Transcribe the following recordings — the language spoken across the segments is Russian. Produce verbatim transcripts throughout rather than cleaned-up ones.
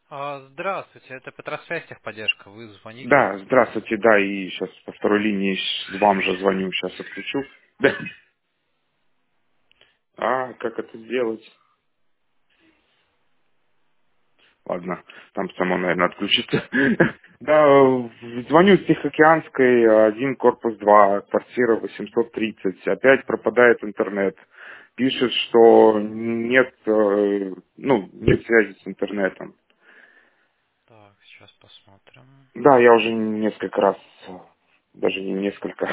А, Здравствуйте, это Петросвязь техподдержка. Вы звоните у нас Да, по поводу... здравствуйте, да, и сейчас по второй линии с- вам же звоню, сейчас отключу. Да. А, как это сделать? Ладно, там само, наверное, отключится. Да, звоню с Тихоокеанской, один корпус два, квартира восемьсот тридцать. Опять пропадает интернет. Пишет, что нет, э, ну, нет связи с интернетом. Так, сейчас посмотрим. Да, я уже несколько раз, э, даже не несколько.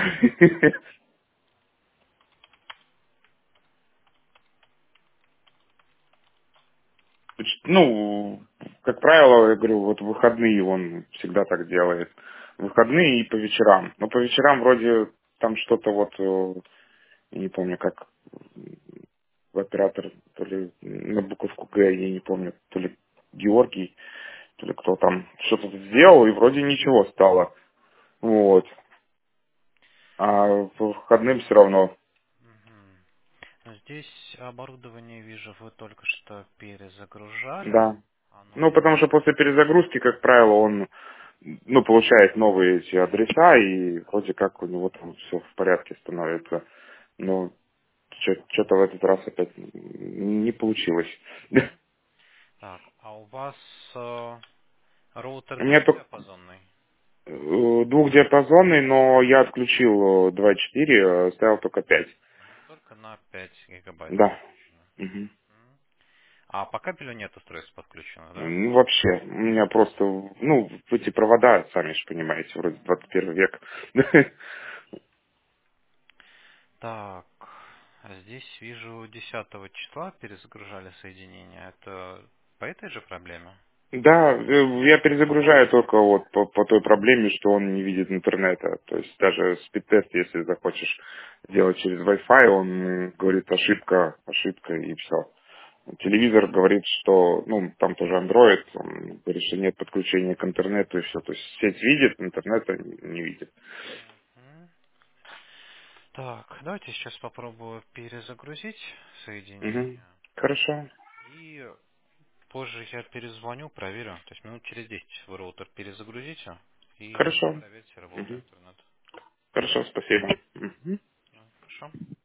Значит, ну, как правило, я говорю, вот в выходные он всегда так делает. В выходные и по вечерам. Но по вечерам вроде там что-то вот, э, я не помню, как оператор, то ли на буковку Г, я не помню, то ли Георгий, то ли кто там что-то сделал, и вроде ничего стало. Вот. А по выходным все равно. Мгм. Ну, здесь оборудование, вижу, вы только что перезагружали. Да. Оно Ну, не... потому что после перезагрузки, как правило, он ну, получает новые эти адреса, и вроде как у него там все в порядке становится. Но что-то в этот раз опять не получилось. Так, а у вас э, роутер У меня только двухдиапазонный? э, двухдиапазонный, но я отключил э, два и четыре, э, ставил только пять. Только на пять гигабайт Да. подключено. Мгм. Мгм. А по кабелю нет устройств подключенных, да? Ну, вообще, у меня просто, ну, эти провода, сами же понимаете, вроде двадцать первый век. Так, а здесь вижу десятого числа перезагружали соединение. Это по этой же проблеме? Да, э, я перезагружаю только вот по, по той проблеме, что он не видит интернета. То есть даже спид-тест, если захочешь делать через Wi-Fi, он говорит ошибка, ошибка и все. Телевизор говорит, что, ну, там тоже Android, он говорит, что нет подключения к интернету и все. То есть сеть видит, интернета не видит. М. Так, давайте сейчас попробую перезагрузить Мгм. соединение. Хорошо, И позже я перезвоню, проверю. То есть минут через десять вы роутер перезагрузите и хорошо. проверьте работу Мгм. интернет. Хорошо, спасибо. Мгм. Ну, хорошо.